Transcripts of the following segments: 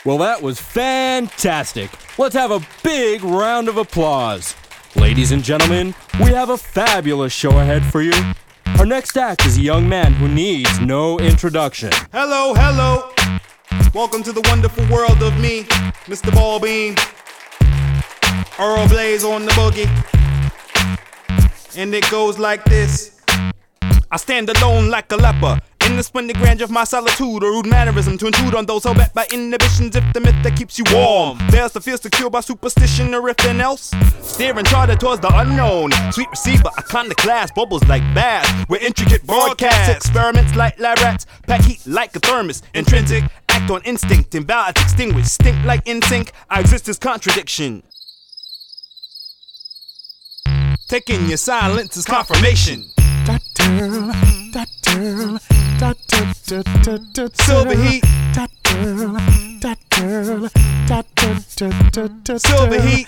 Well, that was fantastic. Let's have a big round of applause. Ladies and gentlemen, we have a fabulous show ahead for you. Our next act is a young man who needs no introduction. Hello, hello. Welcome to the wonderful world of me, Mr. Ballbean. Earl Blaze on the boogie. And it goes like this. I stand alone like a leper in the splendid grandeur of my solitude, a rude mannerism to intrude on those held back by inhibitions. If the myth that keeps you warm fails to feel secure by superstition or anything else, steering charted towards the unknown. Sweet receiver, iconoclast, bubbles like baths, where intricate broadcasts, experiments like lab rats, pack heat like a thermos, intrinsic, act on instinct, and vow to extinguish, stink like in sync. I exist as contradiction. Taking your silence as confirmation. Silver heat. Silver heat.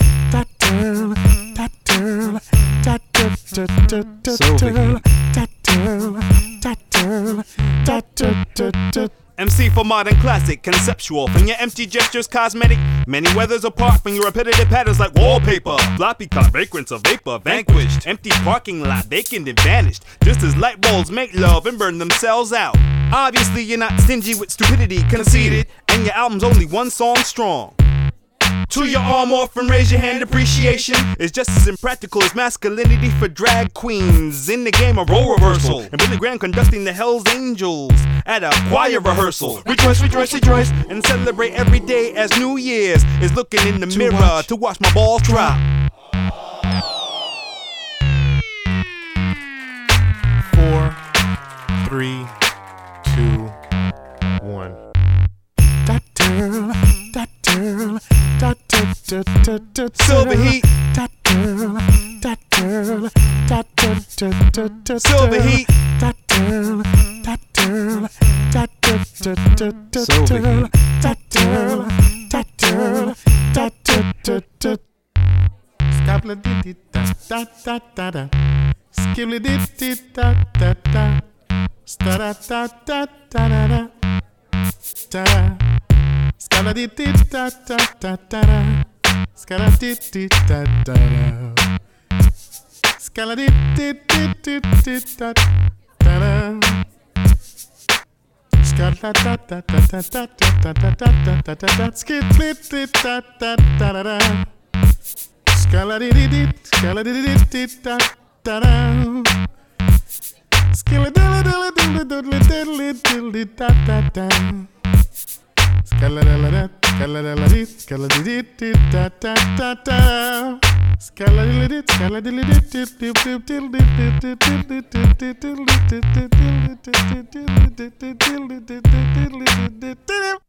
MC for modern classic, conceptual. From your empty gestures, cosmetic. Many weathers apart from your repetitive patterns like wallpaper. Floppy cut, vagrants of vapor, vanquished. Empty parking lot, vacant and vanished. Just as light bulbs make love and burn themselves out. Obviously, you're not stingy with stupidity, conceited. And your album's only one song strong. To your arm off and raise your hand, appreciation is just as impractical as masculinity for drag queens in the game of role reversal. And Billy Graham conducting the Hells Angels at a choir rehearsal. Rejoice, rejoice, rejoice, and celebrate every day as New Year's is looking in the mirror to watch my balls drop. 4, 3, 2, 1. Silver heat. Silver heat. Scala